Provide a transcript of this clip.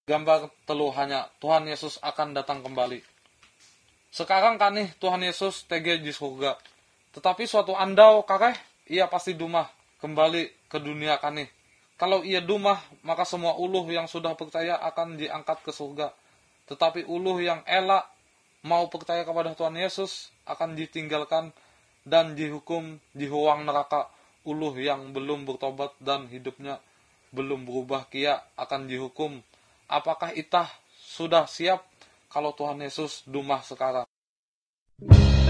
gambar teluhannya Tuhan Yesus akan datang kembali. Sekarang kan nih Tuhan Yesus tege di surga. Tetapi suatu andau kareh ia pasti dumah kembali ke dunia kan nih. Kalau ia dumah, maka semua uluh yang sudah percaya akan diangkat ke surga. Tetapi uluh yang elak mau percaya kepada Tuhan Yesus akan ditinggalkan dan dihukum di ruang neraka. Uluh yang belum bertobat dan hidupnya belum berubah kia akan dihukum. Apakah itah sudah siap kalau Tuhan Yesus dumah sekarang?